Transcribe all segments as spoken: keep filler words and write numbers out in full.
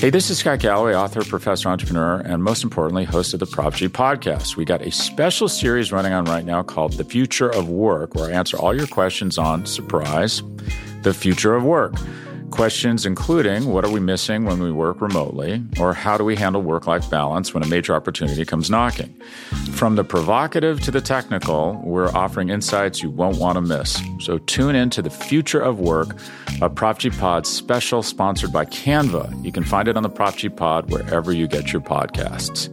Hey, this is Scott Galloway, author, professor, entrepreneur, and most importantly, host of the Prop G podcast. We got a special series running on right now called The Future of Work, where I answer all your questions on, surprise, the future of work. Questions including, what are we missing when we work remotely? Or how do we handle work-life balance when a major opportunity comes knocking? From the provocative to the technical, we're offering insights you won't want to miss. So tune in to The Future of Work, a Prop G Pod special sponsored by Canva. You can find it on the Prop G Pod wherever you get your podcasts.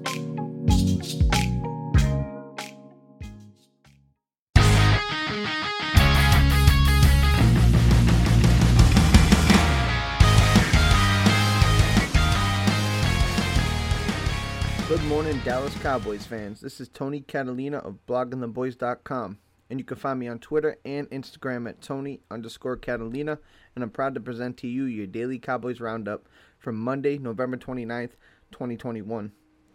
Good morning, Dallas Cowboys fans. This is Tony Catalina of blogging the boys dot com, and you can find me on Twitter and Instagram at Tony underscore Catalina, and I'm proud to present to you your daily Cowboys roundup from Monday, November twenty-ninth, twenty twenty-one.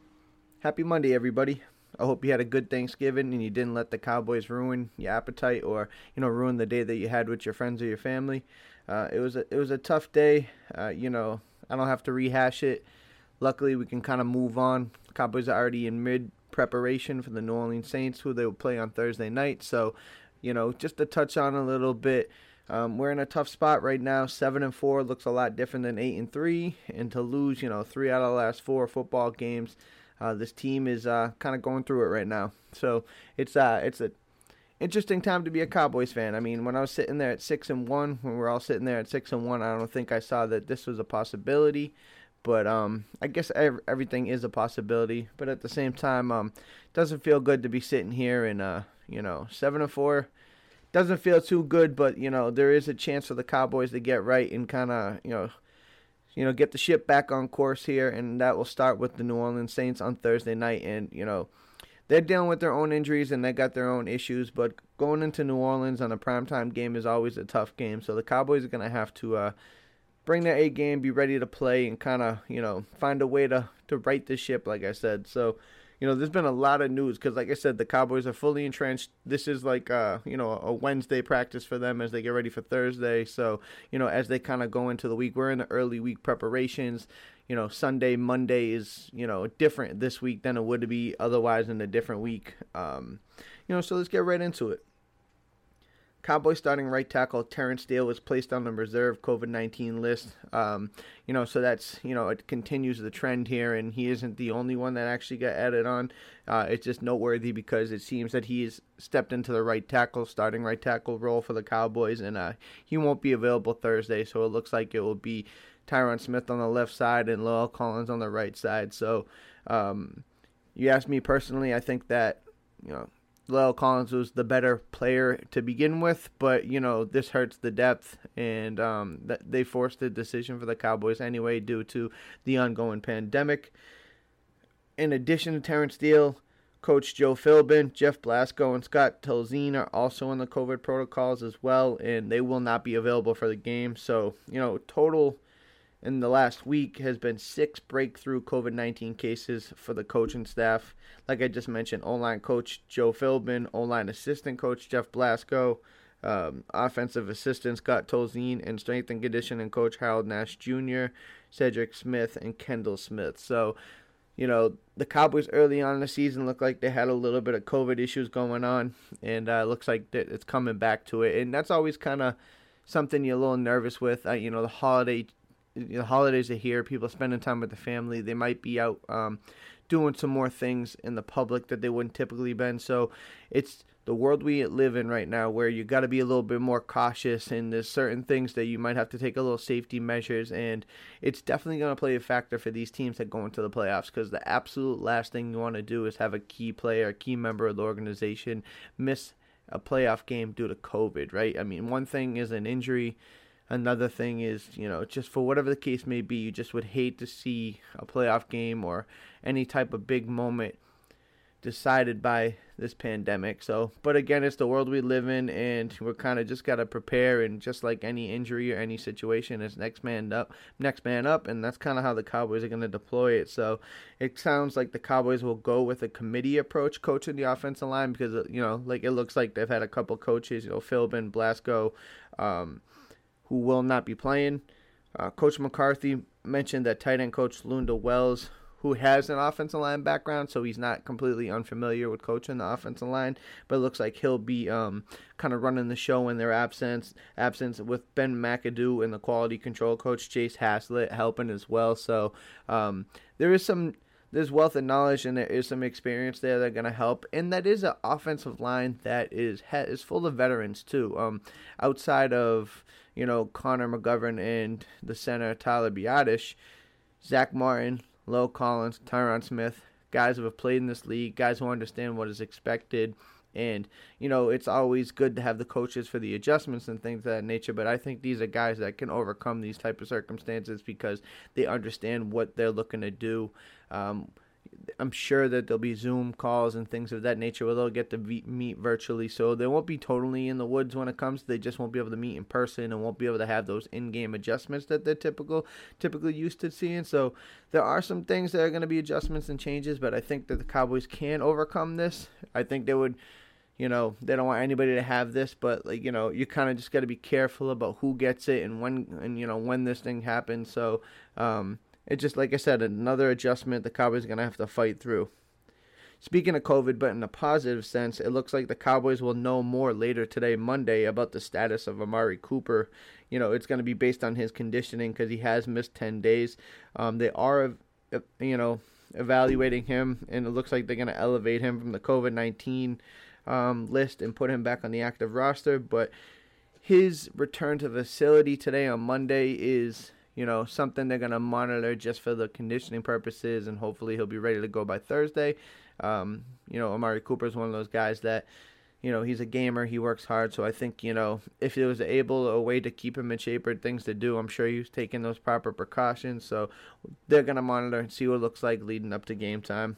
Happy Monday, everybody. I hope you had a good Thanksgiving and you didn't let the Cowboys ruin your appetite or, you know, ruin the day that you had with your friends or your family. Uh, it was a, it was a tough day. Uh, you know, I don't have to rehash it. Luckily, we can kind of move on. Cowboys are already in mid-preparation for the New Orleans Saints, who they will play on Thursday night. So, you know, just to touch on a little bit, um, we're in a tough spot right now. Seven and four looks a lot different than eight and three, and to lose, you know, three out of the last four football games, uh, this team is uh, kind of going through it right now. So it's uh, it's a interesting time to be a Cowboys fan. I mean, when I was sitting there at six and one, when we we're all sitting there at six and one, I don't think I saw that this was a possibility. But um, I guess ev- everything is a possibility. But at the same time, um, it doesn't feel good to be sitting here and, uh, you know, seven and four. Doesn't feel too good, but, you know, there is a chance for the Cowboys to get right and kind of, you know, you know, get the ship back on course here. And that will start with the New Orleans Saints on Thursday night. And, you know, they're dealing with their own injuries and they got their own issues. But going into New Orleans on a primetime game is always a tough game. So the Cowboys are going to have to uh, bring their A game, be ready to play, and kind of, you know, find a way to, to right the ship, like I said. So, you know, there's been a lot of news because, like I said, the Cowboys are fully entrenched. This is like, uh, you know, a Wednesday practice for them as they get ready for Thursday. So, you know, as they kind of go into the week, we're in the early week preparations. You know, Sunday, Monday is, you know, different this week than it would be otherwise in a different week. Um, you know, so let's get right into it. Cowboys starting right tackle Terrence Steele was placed on the reserve COVID nineteen list. Um, you know, so that's, you know, it continues the trend here, and he isn't the only one that actually got added on. Uh, it's just noteworthy because it seems that he's stepped into the right tackle, starting right tackle role for the Cowboys, and uh, he won't be available Thursday, so it looks like it will be Tyron Smith on the left side and La'el Collins on the right side. So, um, you ask me personally, I think that, you know, La'el Collins was the better player to begin with, but, you know, this hurts the depth, and um, th- they forced the decision for the Cowboys anyway due to the ongoing pandemic. In addition to Terrence Steele, Coach Joe Philbin, Jeff Blasco, and Scott Tolzien are also in the COVID protocols as well, and they will not be available for the game. So, you know, total in the last week has been six breakthrough COVID nineteen cases for the coaching staff. Like I just mentioned, O-line coach Joe Philbin, O-line assistant coach Jeff Blasco, um, offensive assistant Scott Tolzien, and strength and conditioning coach Harold Nash Junior, Cedric Smith, and Kendall Smith. So, you know, the Cowboys early on in the season looked like they had a little bit of COVID issues going on, and uh, looks like that it's coming back to it. And that's always kind of something you're a little nervous with. Uh, you know, the holiday The holidays are here. People spending time with the family. They might be out um, doing some more things in the public that they wouldn't typically been. So it's the world we live in right now where you got to be a little bit more cautious, and there's certain things that you might have to take a little safety measures, and it's definitely going to play a factor for these teams that go into the playoffs, because the absolute last thing you want to do is have a key player, a key member of the organization miss a playoff game due to COVID, right? I mean, one thing is an injury. Another thing is, you know, just for whatever the case may be, you just would hate to see a playoff game or any type of big moment decided by this pandemic. So, but again, it's the world we live in, and we're kind of just got to prepare, and just like any injury or any situation, it's next man up, next man up, and that's kind of how the Cowboys are going to deploy it. So it sounds like the Cowboys will go with a committee approach coaching the offensive line, because, you know, like it looks like they've had a couple coaches, you know, Philbin, Blasco, um, who will not be playing. Uh, Coach McCarthy mentioned that tight end coach Lunda Wells, who has an offensive line background, so he's not completely unfamiliar with coaching the offensive line, but it looks like he'll be um, kind of running the show in their absence, absence with Ben McAdoo and the quality control coach Chase Haslett helping as well. So um, there is some there's wealth of knowledge and there is some experience there that are going to help, and that is an offensive line that is is full of veterans too. Um, outside of you know Connor McGovern and the center Tyler Biadasz, Zach Martin, Low Collins, Tyron Smith, guys who have played in this league, guys who understand what is expected. And, you know, it's always good to have the coaches for the adjustments and things of that nature, but I think these are guys that can overcome these type of circumstances because they understand what they're looking to do. Um, I'm sure that there'll be Zoom calls and things of that nature where they'll get to meet virtually, so they won't be totally in the woods when it comes. They just won't be able to meet in person and won't be able to have those in-game adjustments that they're typical, typically used to seeing. So there are some things that are going to be adjustments and changes, but I think that the Cowboys can overcome this. I think they would, you know, they don't want anybody to have this, but like you know, you kind of just got to be careful about who gets it and when, and you know when this thing happens. So. Um, It's just, like I said, another adjustment the Cowboys are going to have to fight through. Speaking of COVID, but in a positive sense, it looks like the Cowboys will know more later today, Monday, about the status of Amari Cooper. You know, it's going to be based on his conditioning because he has missed ten days. Um, they are, you know, evaluating him, and it looks like they're going to elevate him from the COVID nineteen um, list and put him back on the active roster. But his return to the facility today on Monday is... You know, something they're going to monitor just for the conditioning purposes, and hopefully he'll be ready to go by Thursday. Um, you know, Amari Cooper is one of those guys that, you know, he's a gamer. He works hard. So I think, you know, if it was able, a way to keep him in shape or things to do, I'm sure he was taking those proper precautions. So they're going to monitor and see what it looks like leading up to game time.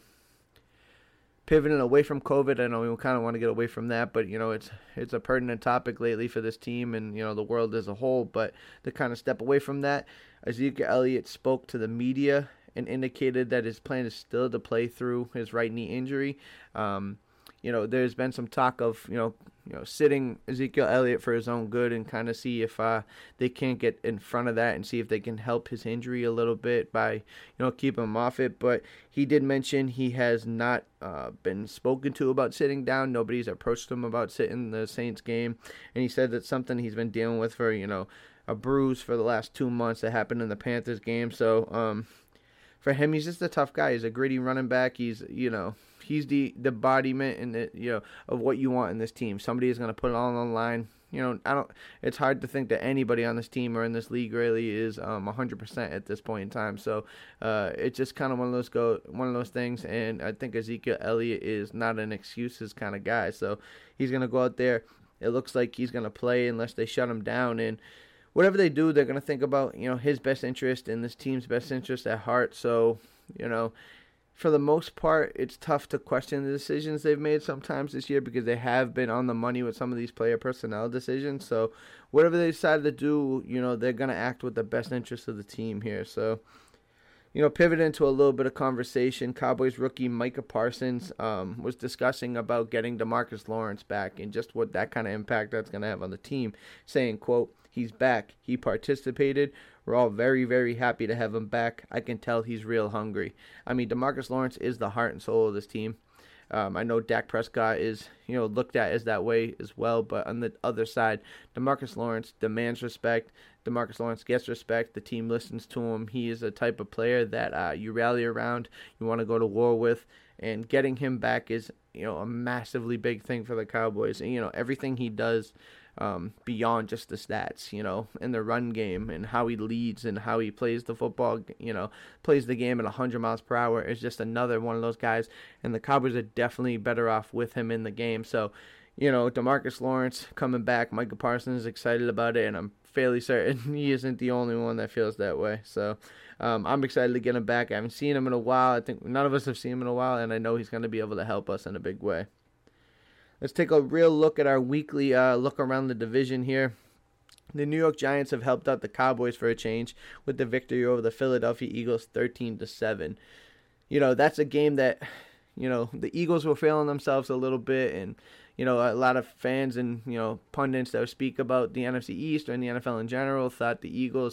Pivoting away from COVID, I know we kind of want to get away from that, but, you know, it's it's a pertinent topic lately for this team and, you know, the world as a whole. But to kind of step away from that, Ezekiel Elliott spoke to the media and indicated that his plan is still to play through his right knee injury. Um, you know, there's been some talk of, you know, you know, sitting Ezekiel Elliott for his own good and kind of see if uh, they can't get in front of that and see if they can help his injury a little bit by, you know, keep him off it. But he did mention he has not uh, been spoken to about sitting down. Nobody's approached him about sitting the Saints game. And he said that's something he's been dealing with for, you know, a bruise for the last two months that happened in the Panthers game. So, um, for him, he's just a tough guy. He's a gritty running back. He's, you know, he's the, the embodiment and the, you know, of what you want in this team. Somebody is going to put it all on the line. You know, I don't. It's hard to think that anybody on this team or in this league really is um one hundred percent at this point in time. So, uh, it's just kind of one of those go one of those things. And I think Ezekiel Elliott is not an excuses kind of guy. So he's going to go out there. It looks like he's going to play unless they shut him down. And whatever they do, they're going to think about, you know, his best interest and this team's best interest at heart. So, you know, for the most part, it's tough to question the decisions they've made sometimes this year because they have been on the money with some of these player personnel decisions. So whatever they decide to do, you know, they're going to act with the best interest of the team here. So, you know, pivot into a little bit of conversation. Cowboys rookie Micah Parsons um, was discussing about getting DeMarcus Lawrence back and just what that kind of impact that's going to have on the team, saying, quote, "He's back. He participated. We're all very, very happy to have him back. I can tell he's real hungry." I mean, DeMarcus Lawrence is the heart and soul of this team. Um, I know Dak Prescott is, you know, looked at as that way as well, but on the other side, DeMarcus Lawrence demands respect. DeMarcus Lawrence gets respect. The team listens to him. He is a type of player that uh, you rally around, you want to go to war with, and getting him back is, you know, a massively big thing for the Cowboys. And, you know, everything he does um, beyond just the stats, you know, in the run game and how he leads and how he plays the football, you know, plays the game at one hundred miles per hour is just another one of those guys. And the Cowboys are definitely better off with him in the game. So, you know, DeMarcus Lawrence coming back, Micah Parsons is excited about it, and I'm fairly certain he isn't the only one that feels that way. So um, I'm excited to get him back. I haven't seen him in a while. I think none of us have seen him in a while, and I know he's going to be able to help us in a big way. Let's take a real look at our weekly uh, look around the division here. The New York Giants have helped out the Cowboys for a change with the victory over the Philadelphia Eagles thirteen to seven. You know, that's a game that, you know, the Eagles were failing themselves a little bit, and, you know, a lot of fans and, you know, pundits that speak about the N F C East or in the N F L in general thought the Eagles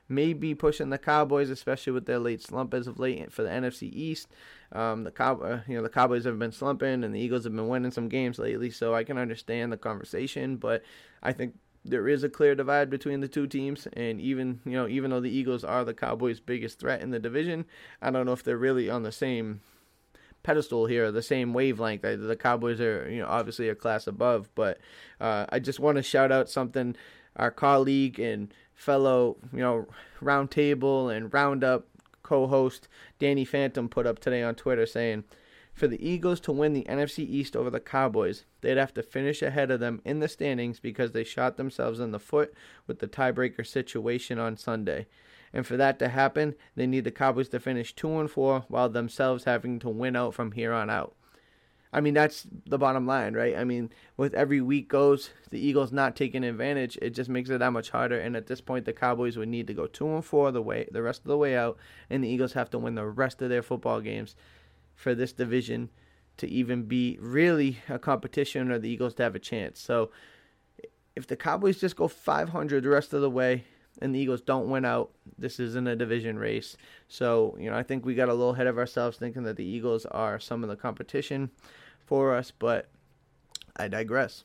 may be pushing the Cowboys, especially with their late slump as of late for the N F C East. Um, the Cow- uh, you know, the Cowboys have been slumping, and the Eagles have been winning some games lately, so I can understand the conversation, but I think there is a clear divide between the two teams, and even you know even though the Eagles are the Cowboys' biggest threat in the division, I don't know if they're really on the same pedestal here, the same wavelength. The Cowboys are you know obviously a class above, but uh, I just want to shout out something our colleague and fellow you know roundtable and roundup co-host Danny Phantom put up today on Twitter, saying, for the Eagles to win the N F C East over the Cowboys, they'd have to finish ahead of them in the standings because they shot themselves in the foot with the tiebreaker situation on Sunday. And for that to happen, they need the Cowboys to finish two and four while themselves having to win out from here on out. I mean, that's the bottom line, right? I mean, with every week goes, the Eagles not taking advantage, it just makes it that much harder. And at this point, the Cowboys would need to go two and four the way the rest of the way out, and the Eagles have to win the rest of their football games for this division to even be really a competition or the Eagles to have a chance. So if the Cowboys just go five hundred the rest of the way and the Eagles don't win out, this isn't a division race. So, you know, I think we got a little ahead of ourselves thinking that the Eagles are some of the competition for us, but I digress.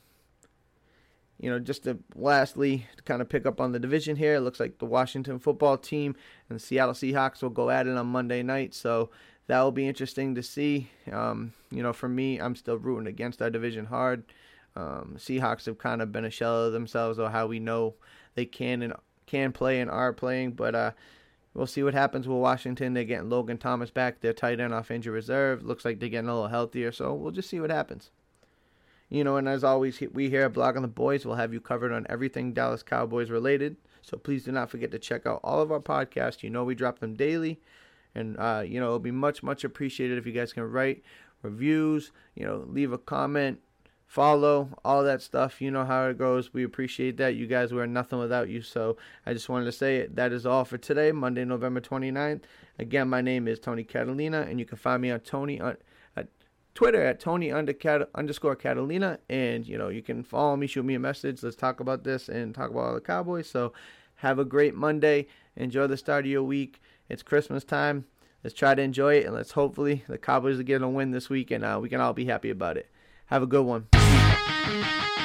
You know, just to lastly, to kind of pick up on the division here, it looks like the Washington football team and the Seattle Seahawks will go at it on Monday night, so that will be interesting to see. Um, you know, for me, I'm still rooting against our division hard. Um, Seahawks have kind of been a shell of themselves, or how we know they can and can play and are playing. But uh, we'll see what happens with Washington. They're getting Logan Thomas back, their tight end off injury reserve. Looks like they're getting a little healthier, so we'll just see what happens. You know, and as always, we here at Blogging the Boys will have you covered on everything Dallas Cowboys related. So please do not forget to check out all of our podcasts. You know we drop them daily. And, uh, you know, it'll be much, much appreciated if you guys can write reviews, you know, leave a comment, follow, all that stuff. You know how it goes. We appreciate that. You guys, we're nothing without you. So I just wanted to say it. That is all for today, Monday, November twenty-ninth. Again, my name is Tony Catalina, and you can find me on Tony on at Twitter at Tony underscore Catalina. And, you know, you can follow me, shoot me a message. Let's talk about this and talk about all the Cowboys. So have a great Monday. Enjoy the start of your week. It's Christmas time. Let's try to enjoy it, and let's hopefully the Cowboys are getting a win this week, and uh, we can all be happy about it. Have a good one.